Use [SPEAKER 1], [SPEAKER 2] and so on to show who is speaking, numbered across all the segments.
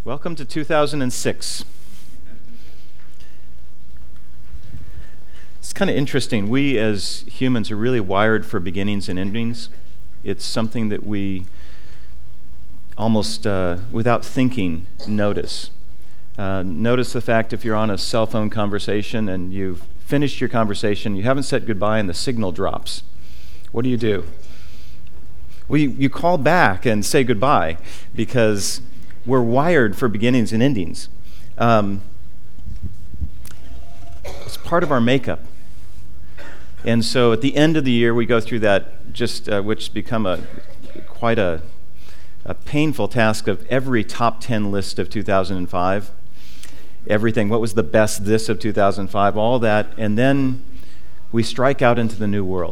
[SPEAKER 1] Welcome to 2006. It's kind of interesting. We as humans are really wired for beginnings and endings. It's something that we almost without thinking notice. Notice the fact if you're on a cell phone conversation and you've finished your conversation, you haven't said goodbye and the signal drops. What do? Well, you call back and say goodbye because we're wired for beginnings and endings. It's part of our makeup. And so at the end of the year, we go through that which become quite a painful task of every top 10 list of 2005. Everything, what was the best this of 2005, all that, and then we strike out into the new world.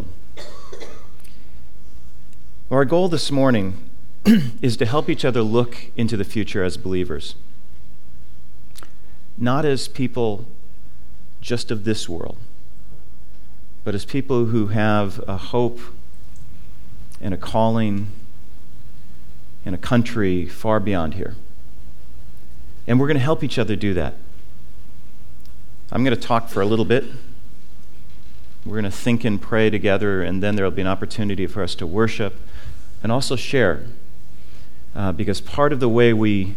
[SPEAKER 1] Our goal this morning is to help each other look into the future as believers. Not as people just of this world, but as people who have a hope and a calling in a country far beyond here. And we're going to help each other do that. I'm going to talk for a little bit. We're going to think and pray together, and then there will be an opportunity for us to worship and also share. Because part of the way we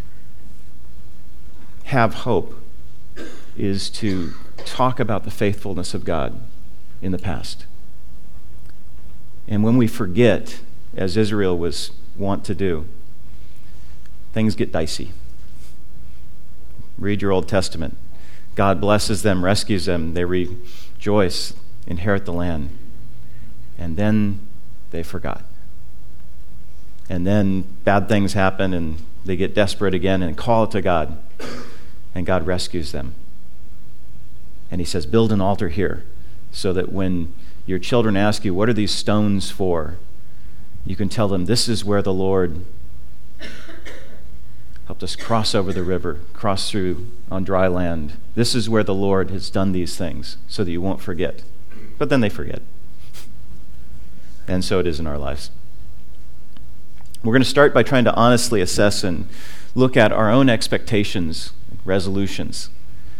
[SPEAKER 1] have hope is to talk about the faithfulness of God in the past. And when we forget, as Israel was wont to do, things get dicey. Read your Old Testament. God blesses them, rescues them, they rejoice, inherit the land. And then they forgot. And then bad things happen and they get desperate again and call to God. And God rescues them. And he says, build an altar here so that when your children ask you, what are these stones for? You can tell them, this is where the Lord helped us cross over the river, cross through on dry land. This is where the Lord has done these things so that you won't forget. But then they forget. And so it is in our lives. We're going to start by trying to honestly assess and look at our own expectations, resolutions.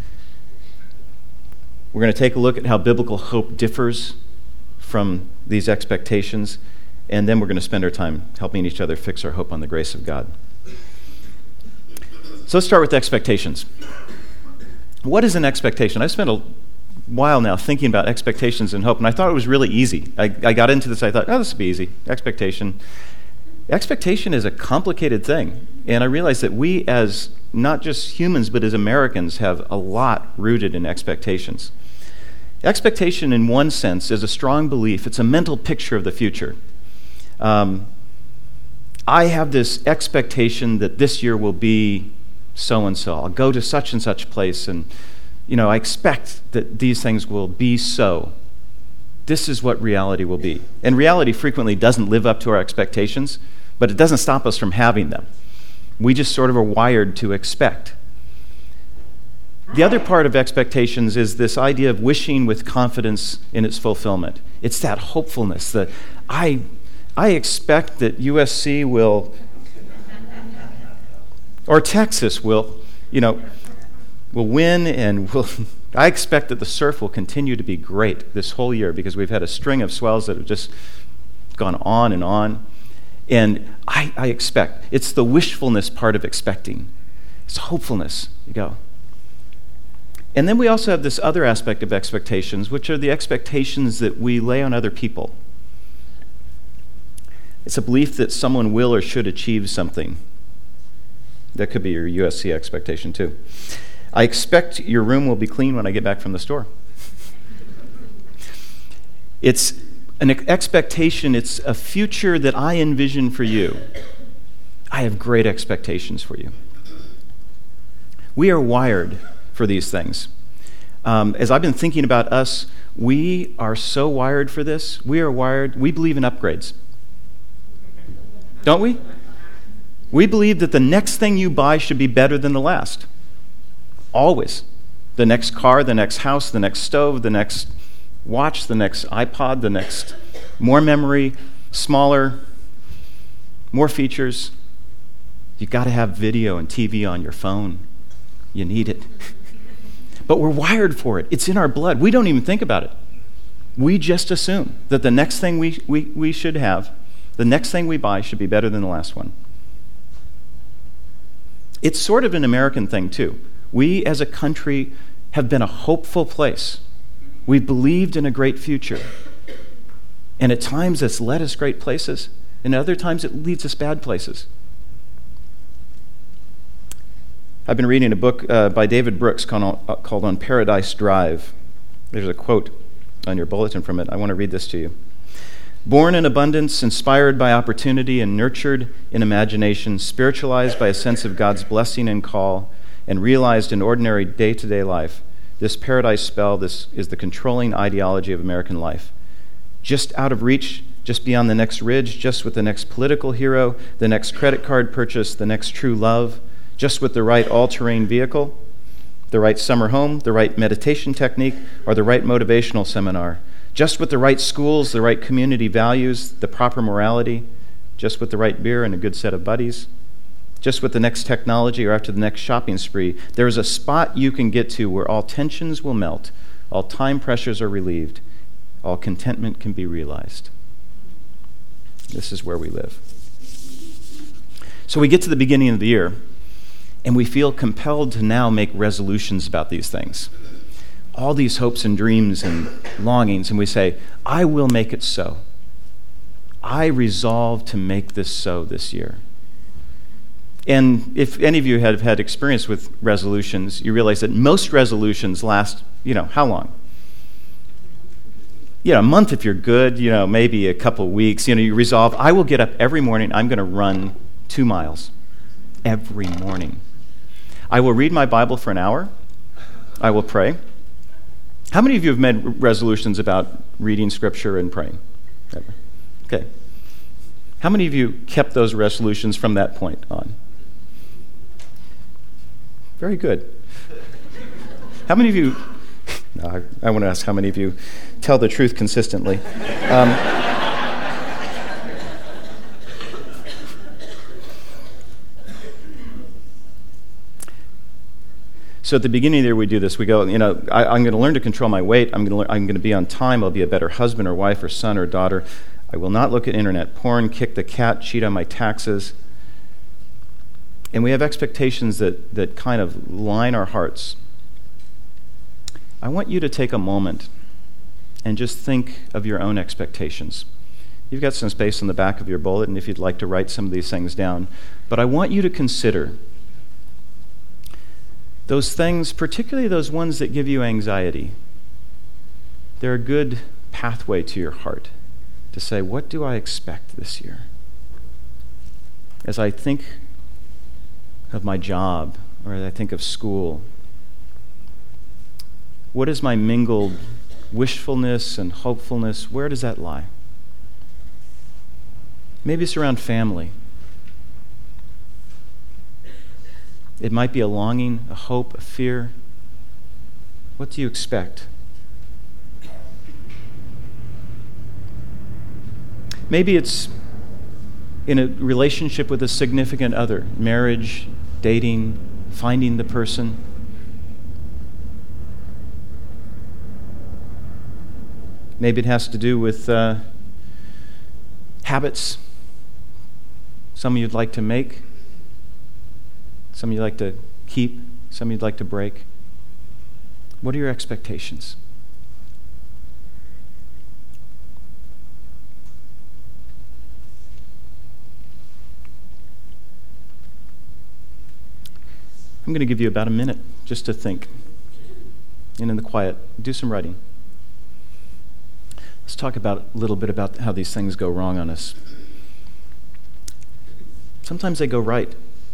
[SPEAKER 1] We're going to take a look at how biblical hope differs from these expectations, and then we're going to spend our time helping each other fix our hope on the grace of God. So let's start with expectations. What is an expectation? I've spent a while now thinking about expectations and hope, and I thought it was really easy. I got into this, I thought, this will be easy. Expectation is a complicated thing, and I realize that we as not just humans but as Americans have a lot rooted in expectations. Expectation in one sense is a strong belief. It's a mental picture of the future. I have this expectation that this year will be so-and-so. I'll go to such and such place, and I expect that these things will be so. This is what reality will be. And reality frequently doesn't live up to our expectations, but it doesn't stop us from having them. We just sort of are wired to expect. The other part of expectations is this idea of wishing with confidence in its fulfillment. It's that hopefulness that I expect that USC will, or Texas will win, and I expect that the surf will continue to be great this whole year because we've had a string of swells that have just gone on and on. And I expect. It's the wishfulness part of expecting. It's hopefulness. You go. And then we also have this other aspect of expectations, which are the expectations that we lay on other people. It's a belief that someone will or should achieve something. That could be your USC expectation too. I expect your room will be clean when I get back from the store. It's an expectation. It's a future that I envision for you. I have great expectations for you. We are wired for these things. As I've been thinking about us, we are so wired for this. We believe in upgrades. Don't we? We believe that the next thing you buy should be better than the last. Always. The next car, the next house, the next stove, the next watch, the next iPod, the next more memory, smaller, more features. You've got to have video and TV on your phone. You need it. But we're wired for it. It's in our blood. We don't even think about it. We just assume that the next thing we should have, the next thing we buy should be better than the last one. It's sort of an American thing, too. We, as a country, have been a hopeful place. We've believed in a great future. And at times it's led us great places, and other times it leads us bad places. I've been reading a book by David Brooks called On Paradise Drive. There's a quote on your bulletin from it. I want to read this to you. Born in abundance, inspired by opportunity, and nurtured in imagination, spiritualized by a sense of God's blessing and call, and realized in ordinary day-to-day life, this paradise spell, this is the controlling ideology of American life. Just out of reach, just beyond the next ridge, just with the next political hero, the next credit card purchase, the next true love, just with the right all-terrain vehicle, the right summer home, the right meditation technique, or the right motivational seminar, just with the right schools, the right community values, the proper morality, just with the right beer and a good set of buddies, just with the next technology or after the next shopping spree, there is a spot you can get to where all tensions will melt, all time pressures are relieved, all contentment can be realized. This is where we live. So we get to the beginning of the year, and we feel compelled to now make resolutions about these things. All these hopes and dreams and longings, and we say, I will make it so. I resolve to make this so this year. And if any of you have had experience with resolutions, you realize that most resolutions last, how long? A month if you're good, maybe a couple of weeks. You resolve, I will get up every morning, I'm going to run 2 miles every morning. I will read my Bible for an hour. I will pray. How many of you have made resolutions about reading Scripture and praying? Ever? Okay. How many of you kept those resolutions from that point on? Very good. How many of you, I want to ask how many of you tell the truth consistently. So at the beginning of the year, we do this. We go, I'm going to learn to control my weight. I'm going to be on time. I'll be a better husband or wife or son or daughter. I will not look at internet porn, kick the cat, cheat on my taxes. And we have expectations that kind of line our hearts. I want you to take a moment and just think of your own expectations. You've got some space on the back of your bulletin if you'd like to write some of these things down. But I want you to consider those things, particularly those ones that give you anxiety. They're a good pathway to your heart to say, what do I expect this year? As I think of my job, or as I think of school, what is my mingled wishfulness and hopefulness? Where does that lie? Maybe it's around family. It might be a longing, a hope, a fear. What do you expect? Maybe it's in a relationship with a significant other, marriage, dating, finding the person. Maybe it has to do with habits. Some you'd like to make. Some you'd like to keep, some you'd like to break. What are your expectations? I'm going to give you about a minute just to think. And in the quiet, do some writing. Let's talk a little bit about how these things go wrong on us. Sometimes they go right.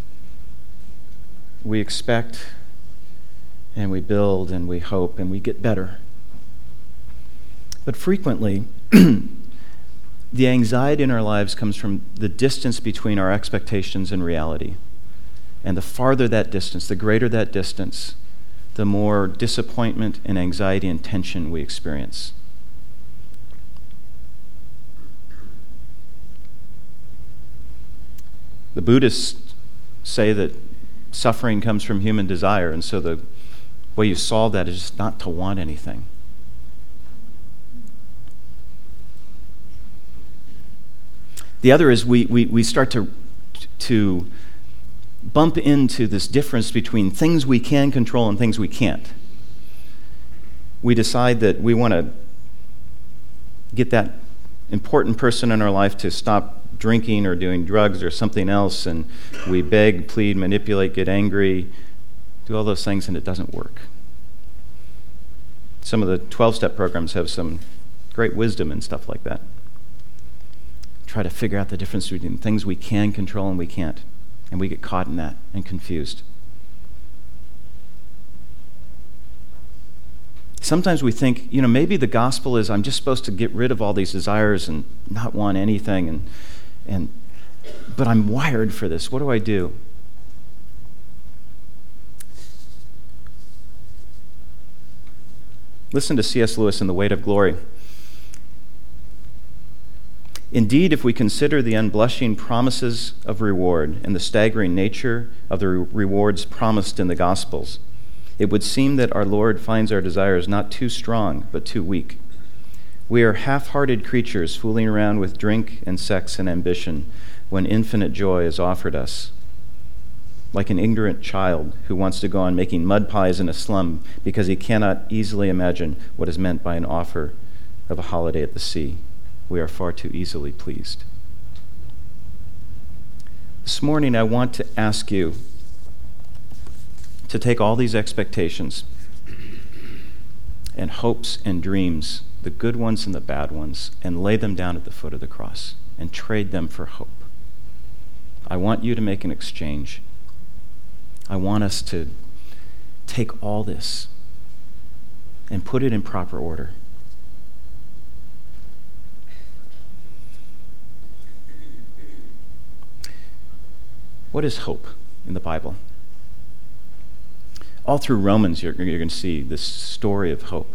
[SPEAKER 1] We expect, and we build, and we hope, and we get better. But frequently, the anxiety in our lives comes from the distance between our expectations and reality. And the farther that distance, the greater that distance, the more disappointment and anxiety and tension we experience. The Buddhists say that suffering comes from human desire, and so the way you solve that is just not to want anything. The other is we start to bump into this difference between things we can control and things we can't. We decide that we want to get that important person in our life to stop drinking or doing drugs or something else, and we beg, plead, manipulate, get angry, do all those things, and it doesn't work. Some of the 12-step programs have some great wisdom and stuff like that. Try to figure out the difference between things we can control and we can't, and we get caught in that and confused. Sometimes we think, maybe the gospel is I'm just supposed to get rid of all these desires and not want anything, but I'm wired for this. What do I do? Listen to C.S. Lewis in The Weight of Glory. Indeed, if we consider the unblushing promises of reward and the staggering nature of the rewards promised in the Gospels, it would seem that our Lord finds our desires not too strong, but too weak. We are half-hearted creatures fooling around with drink and sex and ambition when infinite joy is offered us. Like an ignorant child who wants to go on making mud pies in a slum because he cannot easily imagine what is meant by an offer of a holiday at the sea. We are far too easily pleased. This morning I want to ask you to take all these expectations and hopes and dreams, the good ones and the bad ones, and lay them down at the foot of the cross and trade them for hope. I want you to make an exchange. I want us to take all this and put it in proper order. What is hope in the Bible? All through Romans, you're going to see this story of hope.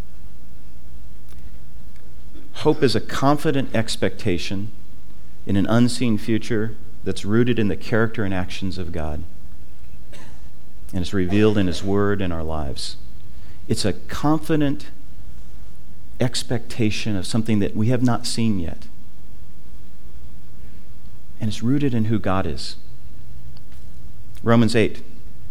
[SPEAKER 1] Hope is a confident expectation in an unseen future that's rooted in the character and actions of God, and it's revealed in His Word in our lives. It's a confident expectation of something that we have not seen yet, and it's rooted in who God is. Romans 8,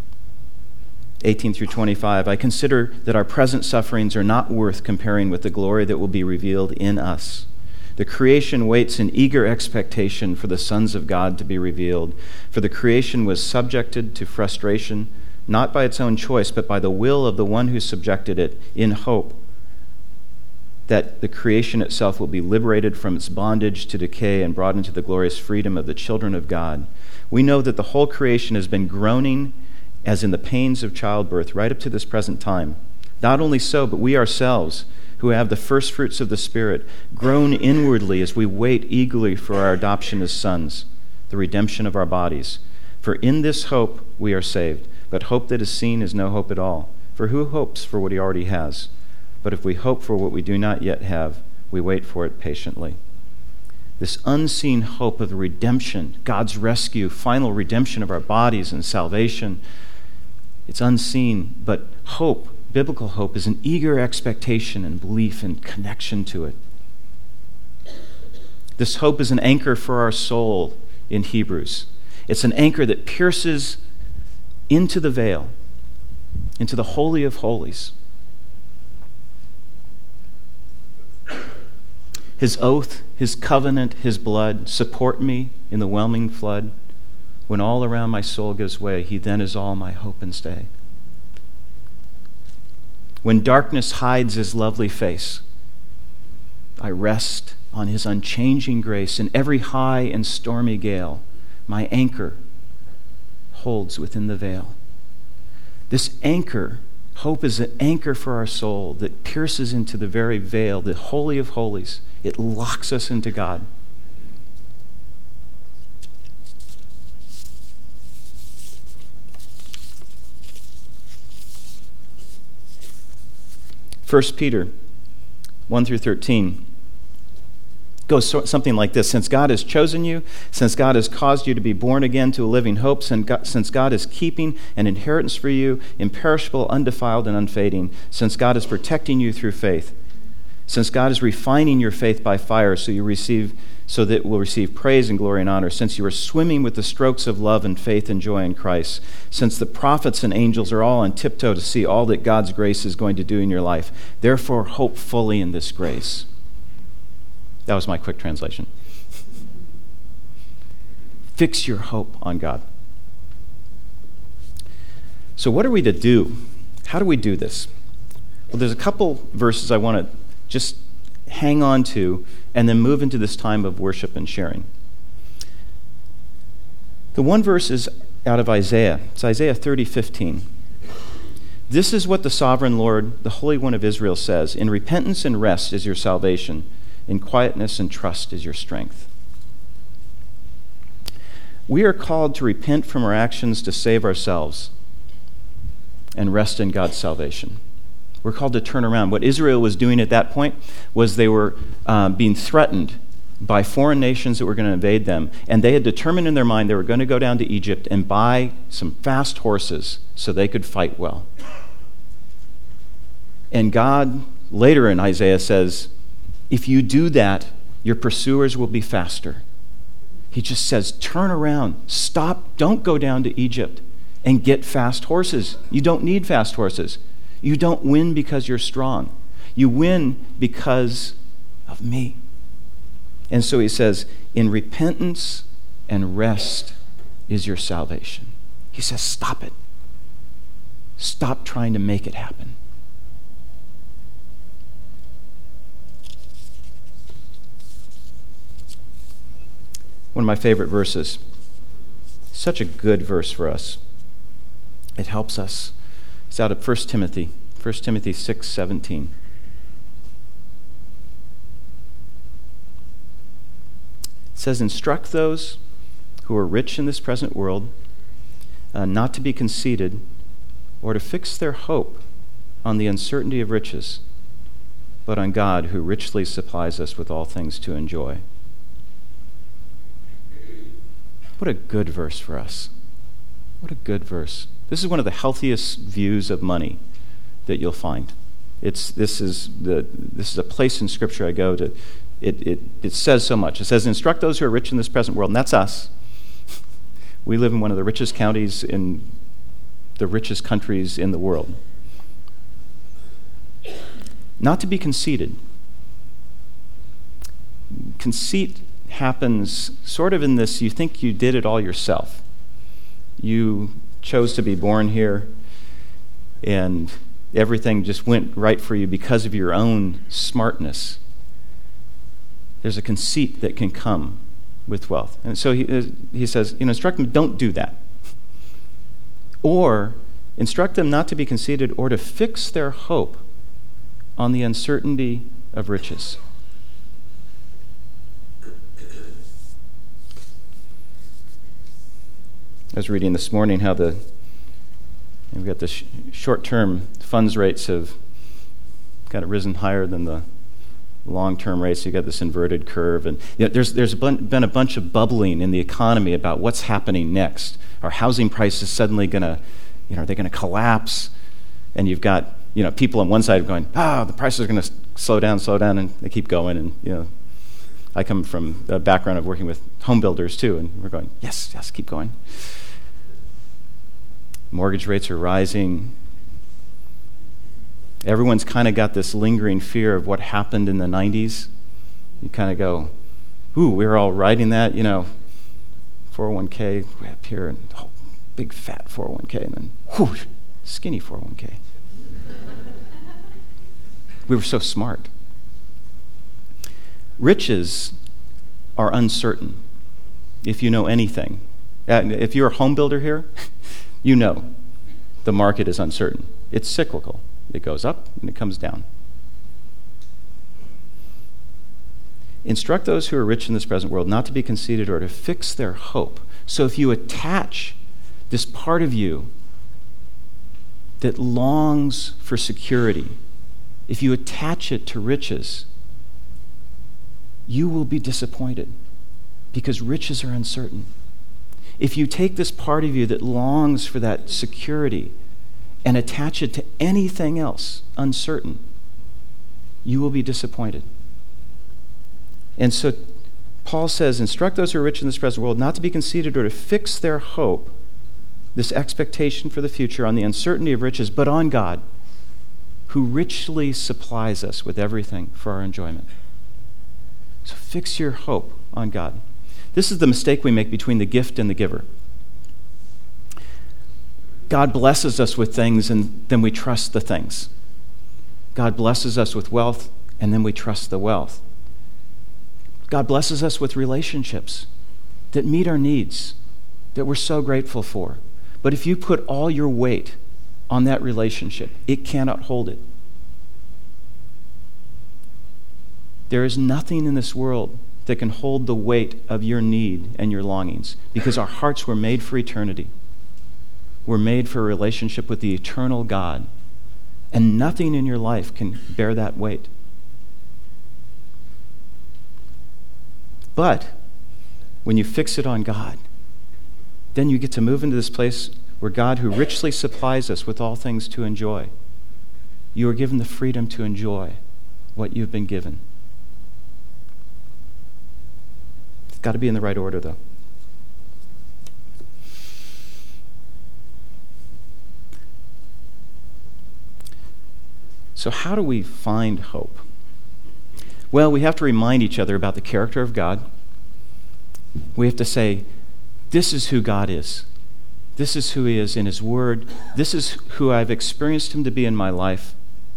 [SPEAKER 1] 18 through 25, I consider that our present sufferings are not worth comparing with the glory that will be revealed in us. The creation waits in eager expectation for the sons of God to be revealed. For the creation was subjected to frustration, not by its own choice, but by the will of the one who subjected it, in hope that the creation itself will be liberated from its bondage to decay and brought into the glorious freedom of the children of God. We know that the whole creation has been groaning as in the pains of childbirth right up to this present time. Not only so, but we ourselves, who have the first fruits of the Spirit, groan inwardly as we wait eagerly for our adoption as sons, the redemption of our bodies. For in this hope we are saved. But hope that is seen is no hope at all. For who hopes for what he already has? But if we hope for what we do not yet have, we wait for it patiently. This unseen hope of the redemption, God's rescue, final redemption of our bodies and salvation, it's unseen, but hope, biblical hope, is an eager expectation and belief and connection to it. This hope is an anchor for our soul in Hebrews. It's an anchor that pierces into the veil, into the Holy of Holies. His oath, His covenant, His blood support me in the whelming flood. When all around my soul gives way, He then is all my hope and stay. When darkness hides His lovely face, I rest on His unchanging grace. In every high and stormy gale, my anchor holds within the veil. This anchor, hope, is an anchor for our soul that pierces into the very veil, the Holy of Holies. It locks us into God. First Peter 1 through 13. goes something like this. Since God has chosen you, since God has caused you to be born again to a living hope, since God is keeping an inheritance for you, imperishable, undefiled, and unfading, since God is protecting you through faith, since God is refining your faith by fire so that it will receive praise and glory and honor, since you are swimming with the strokes of love and faith and joy in Christ, since the prophets and angels are all on tiptoe to see all that God's grace is going to do in your life, therefore hope fully in this grace. That was my quick translation. Fix your hope on God. So what are we to do? How do we do this? Well, there's a couple verses I want to just hang on to and then move into this time of worship and sharing. The one verse is out of Isaiah. It's Isaiah 30:15. This is what the sovereign Lord, the Holy One of Israel, says: in repentance and rest is your salvation. In quietness and trust is your strength. We are called to repent from our actions to save ourselves and rest in God's salvation. We're called to turn around. What Israel was doing at that point was they were being threatened by foreign nations that were going to invade them, and they had determined in their mind they were going to go down to Egypt and buy some fast horses so they could fight well. And God, later in Isaiah, says, if you do that, your pursuers will be faster. He just says, turn around, stop, don't go down to Egypt and get fast horses. You don't need fast horses. You don't win because you're strong. You win because of me. And so he says, in repentance and rest is your salvation. He says, stop it. Stop trying to make it happen. One of my favorite verses. Such a good verse for us. It helps us. It's out of 1 Timothy 6:17. It says, instruct those who are rich in this present world not to be conceited or to fix their hope on the uncertainty of riches, but on God who richly supplies us with all things to enjoy. What a good verse for us. What a good verse. This is one of the healthiest views of money that you'll find. This is a place in Scripture I go to. It says so much. It says, instruct those who are rich in this present world, and that's us. We live in one of the richest counties in the richest countries in the world. Not to be conceited. Conceit happens sort of in this, you think you did it all yourself. You chose to be born here, and everything just went right for you because of your own smartness. There's a conceit that can come with wealth. And so he says, instruct them, don't do that. Or instruct them not to be conceited or to fix their hope on the uncertainty of riches. I was reading this morning how we've got the short-term funds rates have kind of risen higher than the long-term rates. You got this inverted curve, and there's been a bunch of bubbling in the economy about what's happening next. Are housing prices suddenly going to, are they going to collapse? And you've got people on one side going, the prices are going to slow down, and they keep going. And I come from a background of working with home builders too, and we're going, yes, keep going. Mortgage rates are rising. Everyone's kind of got this lingering fear of what happened in the 90s. You kind of go, we were all riding that, 401k way up here, and big fat 401k, and then skinny 401k. We were so smart. Riches are uncertain, if you know anything. If you're a home builder here, you know the market is uncertain. It's cyclical. It goes up and it comes down. Instruct those who are rich in this present world not to be conceited or to fix their hope. So if you attach this part of you that longs for security, if you attach it to riches, you will be disappointed because riches are uncertain. If you take this part of you that longs for that security and attach it to anything else uncertain, you will be disappointed. And so Paul says, instruct those who are rich in this present world not to be conceited or to fix their hope, this expectation for the future, on the uncertainty of riches, but on God, who richly supplies us with everything for our enjoyment. So fix your hope on God. This is the mistake we make between the gift and the giver. God blesses us with things, and then we trust the things. God blesses us with wealth, and then we trust the wealth. God blesses us with relationships that meet our needs, that we're so grateful for. But if you put all your weight on that relationship, it cannot hold it. There is nothing in this world that can hold the weight of your need and your longings, because our hearts were made for eternity. We're made for a relationship with the eternal God, and nothing in your life can bear that weight. But when you fix it on God, then you get to move into this place where God, who richly supplies us with all things to enjoy, you are given the freedom to enjoy what you've been given. It's got to be in the right order, though. So how do we find hope? Well, we have to remind each other about the character of God. We have to say, this is who God is. This is who he is in his word. This is who I've experienced him to be in my life.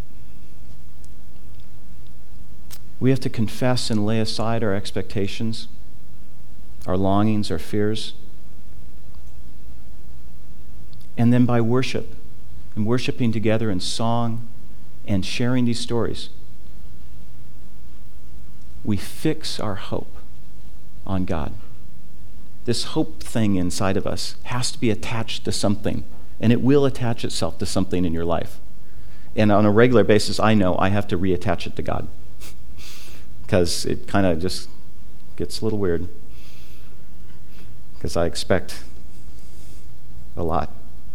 [SPEAKER 1] We have to confess and lay aside our expectations, our longings, our fears. And then by worship, and worshiping together in song and sharing these stories, we fix our hope on God. This hope thing inside of us has to be attached to something, and it will attach itself to something in your life. And on a regular basis, I know I have to reattach it to God, because it kind of just gets a little weird, because I expect a lot.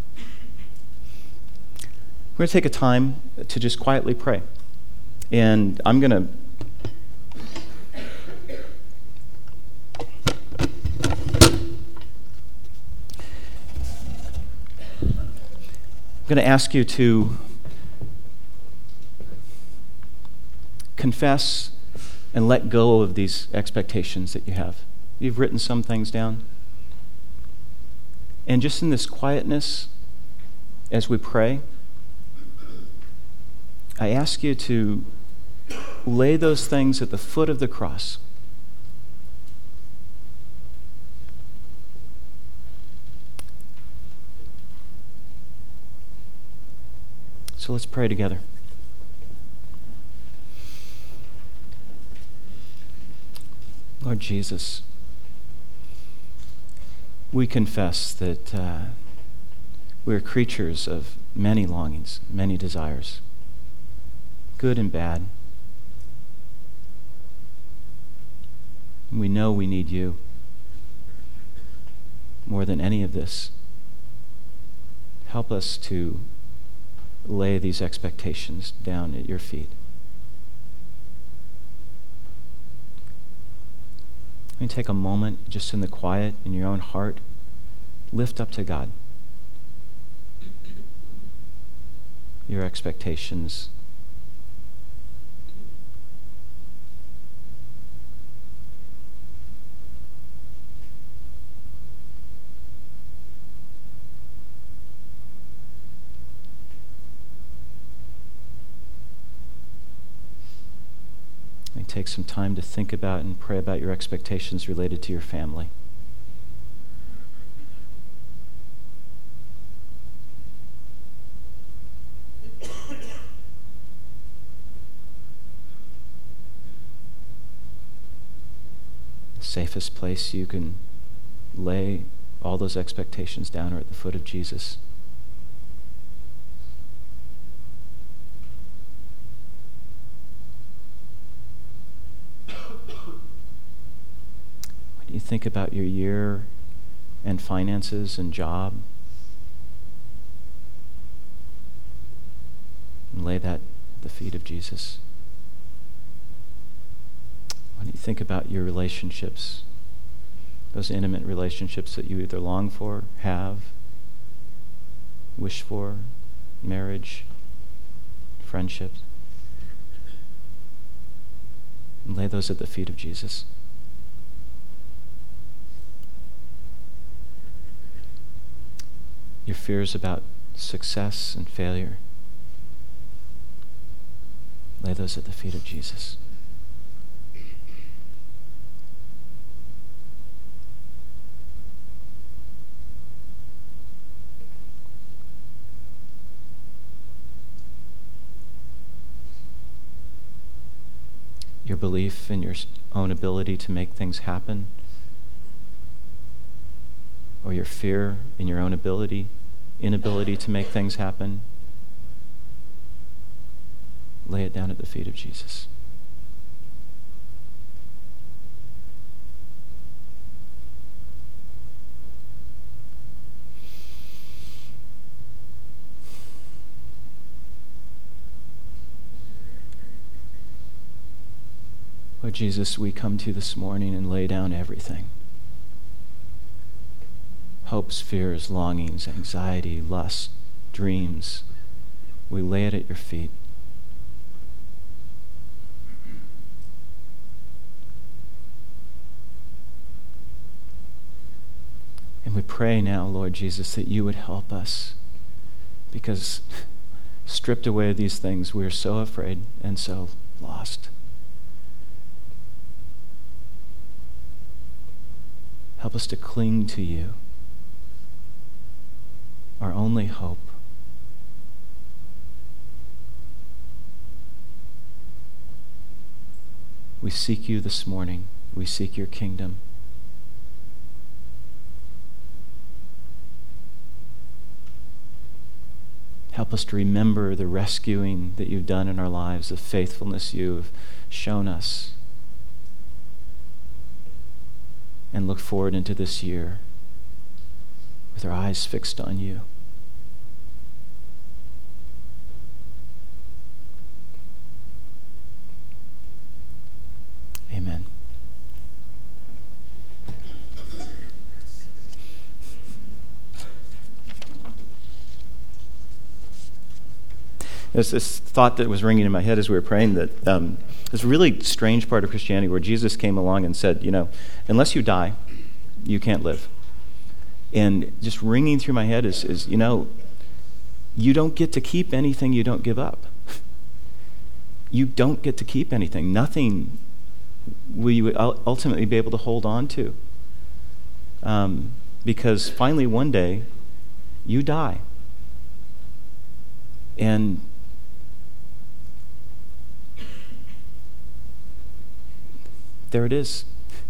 [SPEAKER 1] We're going to take a time to just quietly pray. And I'm going to ask you to confess and let go of these expectations that you have. You've written some things down. And just in this quietness, as we pray, I ask you to lay those things at the foot of the cross. So let's pray together. Lord Jesus, we confess that we are creatures of many longings, many desires, good and bad. We know we need you more than any of this. Help us to lay these expectations down at your feet. And take a moment just in the quiet in your own heart. Lift up to God your expectations. Take some time to think about and pray about your expectations related to your family. The safest place you can lay all those expectations down are at the foot of Jesus. you think about your year and finances and job? And lay that at the feet of Jesus. Why don't you think about your relationships, those intimate relationships that you either long for, have, wish for, marriage, friendships, and lay those at the feet of Jesus. Your fears about success and failure, lay those at the feet of Jesus. Your belief in your own ability to make things happen, or your fear in your own inability to make things happen, lay it down at the feet of Jesus. Lord Jesus, we come to you this morning and lay down everything. Hopes, fears, longings, anxiety, lust, dreams. We lay it at your feet. And we pray now, Lord Jesus, that you would help us, because stripped away of these things, we are so afraid and so lost. Help us to cling to you, our only hope. We seek you this morning. We seek your kingdom. Help us to remember the rescuing that you've done in our lives, the faithfulness you've shown us, and look forward into this year with our eyes fixed on you. Amen. There's this thought that was ringing in my head as we were praying, that this really strange part of Christianity where Jesus came along and said, unless you die, you can't live. And just ringing through my head is you don't get to keep anything you don't give up. You don't get to keep anything. Nothing will you ultimately be able to hold on to. Because finally one day, you die. And there it is.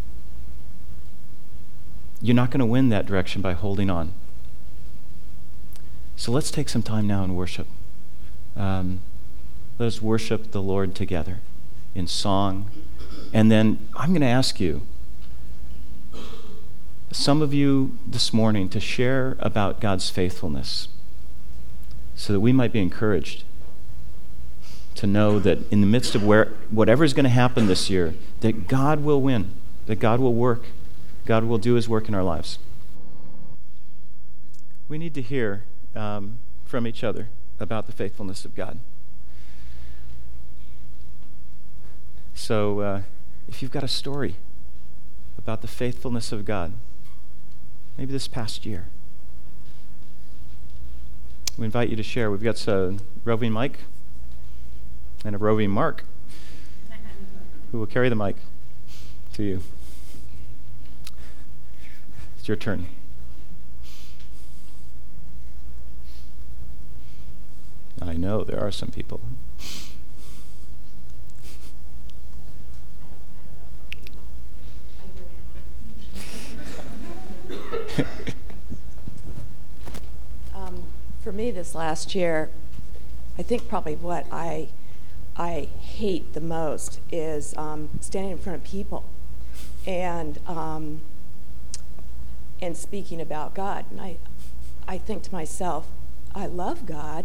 [SPEAKER 1] You're not going to win that direction by holding on. So let's take some time now and worship. Let us worship the Lord together in song. And then I'm going to ask you, some of you this morning, to share about God's faithfulness so that we might be encouraged to know that in the midst of whatever is going to happen this year, that God will win, that God will work, God will do his work in our lives. We need to hear from each other about the faithfulness of God. So if you've got a story about the faithfulness of God, maybe this past year, we invite you to share. We've got a roving Mike and a roving Mark who will carry the mic to you. It's your turn. I know there are some people.
[SPEAKER 2] For me this last year, I think probably what I hate the most is standing in front of people and and speaking about God. And I think to myself, I love God.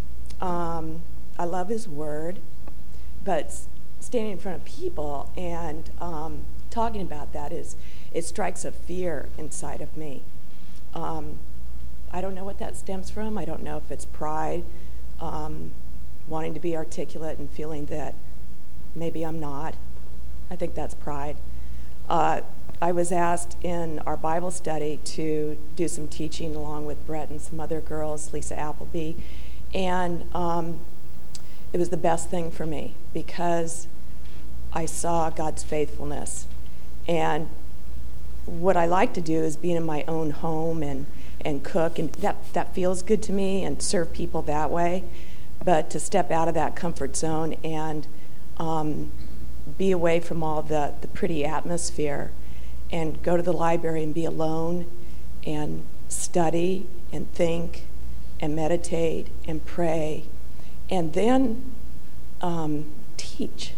[SPEAKER 2] I love His Word. But standing in front of people and talking about that it strikes a fear inside of me. I don't know what that stems from. I don't know if it's pride, wanting to be articulate and feeling that maybe I'm not. I think that's pride. I was asked in our Bible study to do some teaching along with Brett and some other girls, Lisa Appleby, and it was the best thing for me because I saw God's faithfulness. And what I like to do is be in my own home and cook, and that feels good to me, and serve people that way. But to step out of that comfort zone and be away from all the pretty atmosphere and go to the library and be alone and study and think and meditate and pray and then teach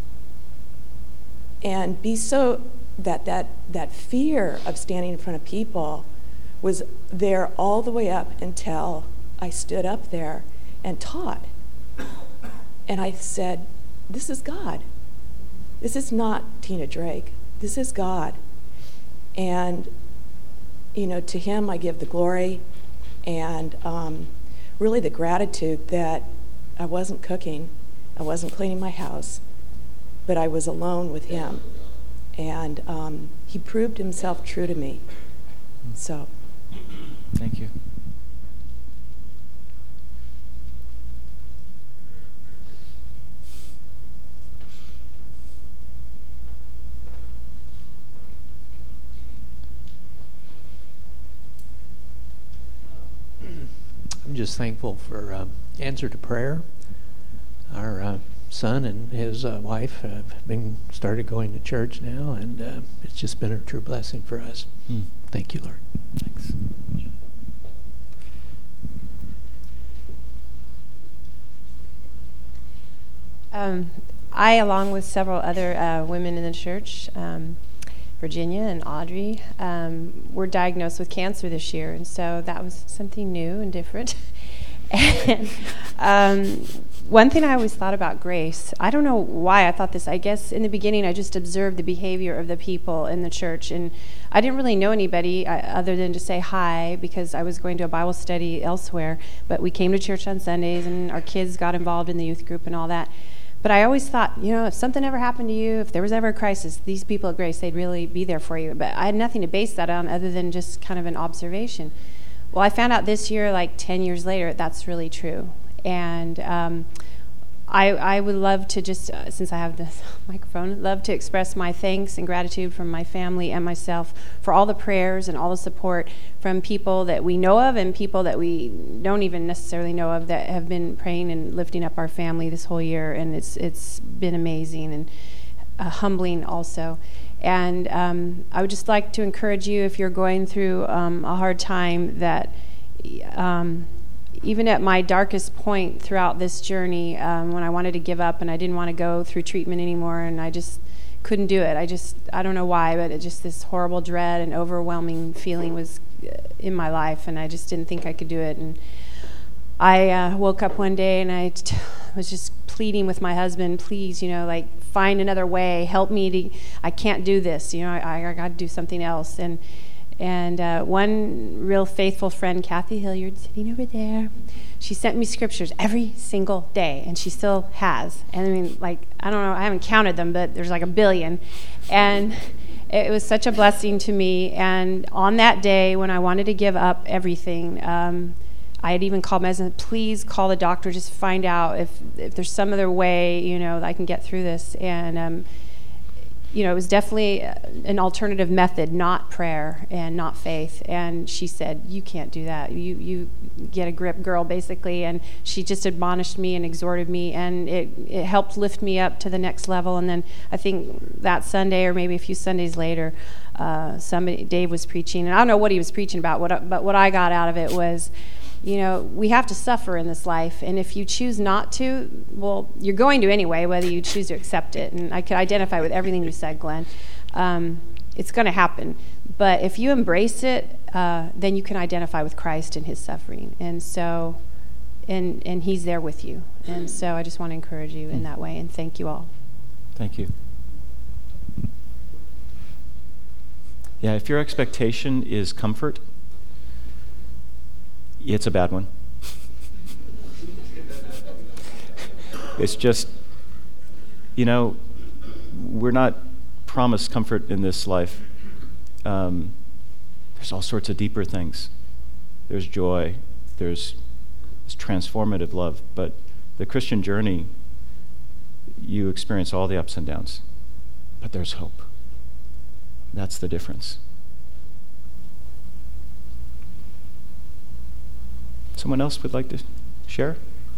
[SPEAKER 2] and be so that fear of standing in front of people was there all the way up until I stood up there and taught. And I said, this is God. This is not Tina Drake. This is God. And, to Him I give the glory and really the gratitude that I wasn't cooking, I wasn't cleaning my house, but I was alone with Him. And He proved Himself true to me. So.
[SPEAKER 1] Thank you.
[SPEAKER 3] I'm just thankful for answer to prayer. Our son and his wife have started going to church now, and it's just been a true blessing for us. Thank you, Lord.
[SPEAKER 1] Thanks.
[SPEAKER 4] I, along with several other women in the church, Virginia and Audrey, were diagnosed with cancer this year, and so that was something new and different. And one thing I always thought about grace, I don't know why I thought this. I guess in the beginning I just observed the behavior of the people in the church, and I didn't really know anybody other than to say hi because I was going to a Bible study elsewhere, but we came to church on Sundays, and our kids got involved in the youth group and all that. But I always thought, if something ever happened to you, if there was ever a crisis, these people at Grace, they'd really be there for you. But I had nothing to base that on other than just kind of an observation. Well, I found out this year, like 10 years later, that's really true. And I would love to just, since I have this microphone, love to express my thanks and gratitude from my family and myself for all the prayers and all the support from people that we know of and people that we don't even necessarily know of that have been praying and lifting up our family this whole year. And it's been amazing and humbling also. And I would just like to encourage you, if you're going through a hard time, that even at my darkest point throughout this journey, when I wanted to give up and I didn't want to go through treatment anymore, and I just couldn't do it. I don't know why, but it just this horrible dread and overwhelming feeling was in my life, and I just didn't think I could do it. And I woke up one day and I was just pleading with my husband, please, find another way, help me I can't do this, I got to do something else. And one real faithful friend, Kathy Hilliard, sitting over there, she sent me scriptures every single day, and she still has. And I mean, I don't know, I haven't counted them, but there's like a billion. And it was such a blessing to me. And on that day, when I wanted to give up everything, I had even called my husband, please call the doctor, just find out if there's some other way, that I can get through this. And it was definitely an alternative method, not prayer and not faith. And she said, you can't do that. You get a grip, girl, basically. And she just admonished me and exhorted me, and it helped lift me up to the next level. And then I think that Sunday, or maybe a few Sundays later, Dave was preaching. And I don't know what he was preaching about, but what I got out of it was, we have to suffer in this life, and if you choose not to, well, you're going to anyway, whether you choose to accept it. And I could identify with everything you said, Glenn. It's going to happen. But if you embrace it, then you can identify with Christ and his suffering. And so, and he's there with you. And so I just want to encourage you in that way, and thank you all.
[SPEAKER 1] Thank you. Yeah, if your expectation is comfort, it's a bad one. It's just, we're not promised comfort in this life. There's all sorts of deeper things. There's joy. There's transformative love. But the Christian journey, you experience all the ups and downs. But there's hope. That's the difference. Someone else would like to share?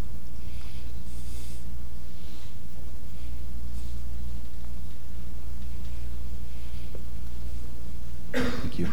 [SPEAKER 5] Thank you.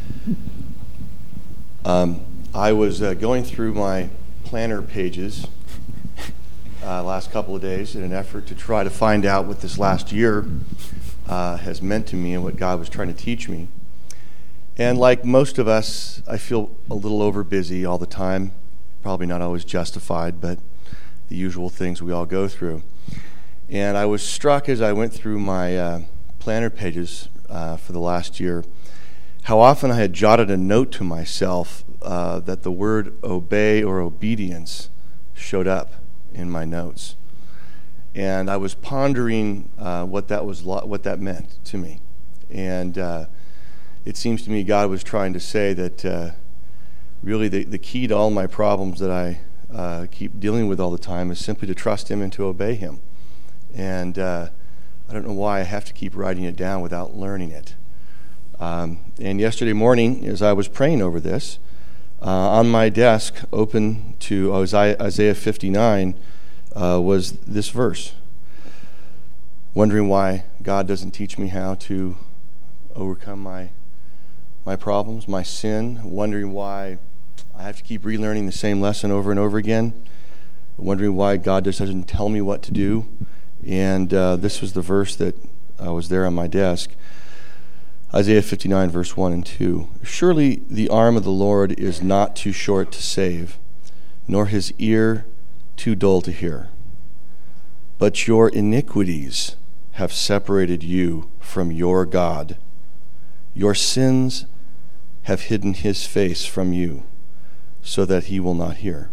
[SPEAKER 5] I was going through my planner pages last couple of days in an effort to try to find out what this last year has meant to me and what God was trying to teach me. And like most of us, I feel a little over busy all the time. Probably not always justified, but the usual things we all go through. And I was struck as I went through my planner pages for the last year, how often I had jotted a note to myself that the word obey or obedience showed up in my notes. And I was pondering what that meant to me. And it seems to me God was trying to say that really the key to all my problems that I keep dealing with all the time is simply to trust Him and to obey Him. And I don't know why I have to keep writing it down without learning it. And yesterday morning, as I was praying over this, on my desk, open to Isaiah 59, was this verse. Wondering why God doesn't teach me how to overcome my problems, my sin. Wondering why I have to keep relearning the same lesson over and over again. Wondering why God just doesn't tell me what to do. And this was the verse that was there on my desk. Isaiah 59, verse 1 and 2. Surely the arm of the Lord is not too short to save, nor his ear too dull to hear. But your iniquities have separated you from your God. Your sins have hidden his face from you, so that he will not hear.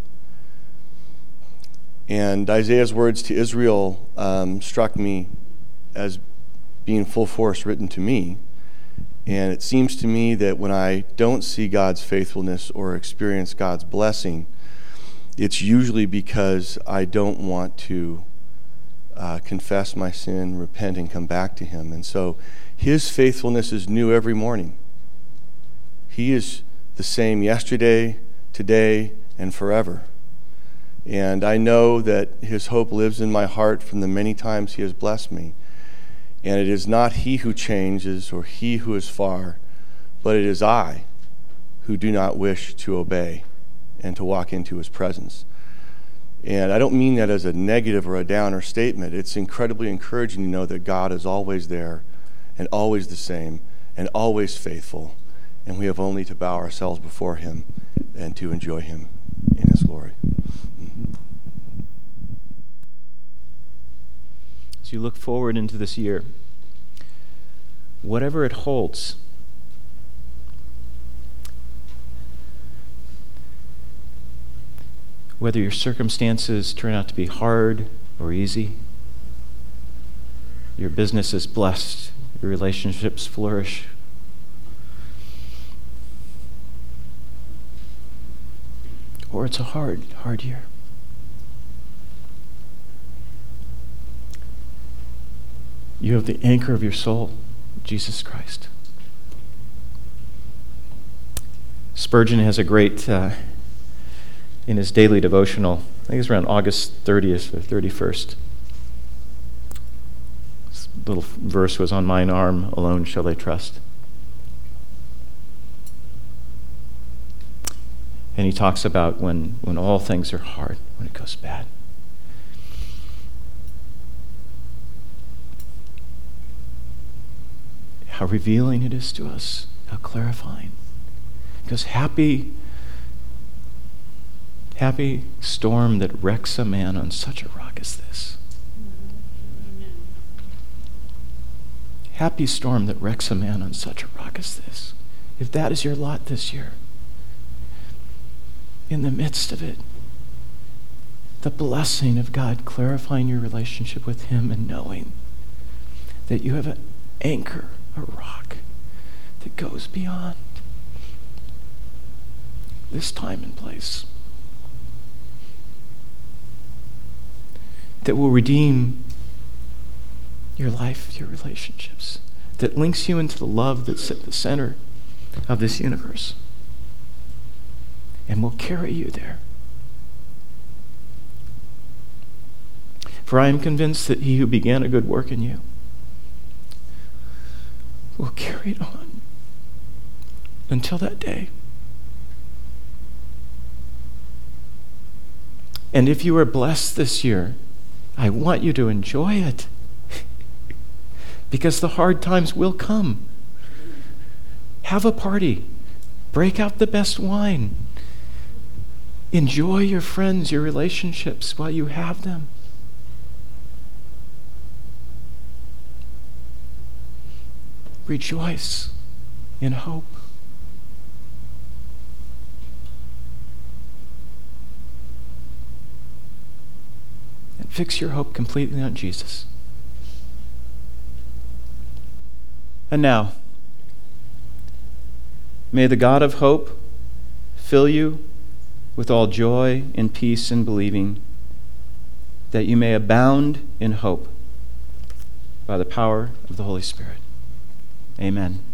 [SPEAKER 5] And Isaiah's words to Israel struck me as being full force written to me. And it seems to me that when I don't see God's faithfulness or experience God's blessing, it's usually because I don't want to confess my sin, repent, and come back to Him. And so His faithfulness is new every morning. He is the same yesterday, today, and forever. And I know that His hope lives in my heart from the many times He has blessed me. And it is not He who changes or He who is far, but it is I who do not wish to obey and to walk into His presence. And I don't mean that as a negative or a downer statement. It's incredibly encouraging to know that God is always there and always the same and always faithful. And we have only to bow ourselves before Him and to enjoy Him in His glory.
[SPEAKER 1] As you look forward into this year, whatever it holds, whether your circumstances turn out to be hard or easy, your business is blessed, your relationships flourish, or it's a hard year. You have the anchor of your soul, Jesus Christ. Spurgeon has a great, in his daily devotional, I think it's around August 30th or 31st. This little verse was, "On mine arm alone shall they trust." And he talks about when all things are hard, when it goes bad. How revealing it is to us, a clarifying. Because happy storm that wrecks a man on such a rock as this. Happy storm that wrecks a man on such a rock as this. If that is your lot this year, in the midst of it, the blessing of God clarifying your relationship with Him and knowing that you have an anchor, a rock that goes beyond this time and place, that will redeem your life, your relationships, that links you into the love that's at the center of this universe and will carry you there. For I am convinced that He who began a good work in you will carry it on until that day. And if you are blessed this year, I want you to enjoy it. Because the hard times will come. Have a party. Break out the best wine. Enjoy your friends, your relationships while you have them. Rejoice in hope. And fix your hope completely on Jesus. And now, may the God of hope fill you with all joy and peace in believing, that you may abound in hope by the power of the Holy Spirit. Amen.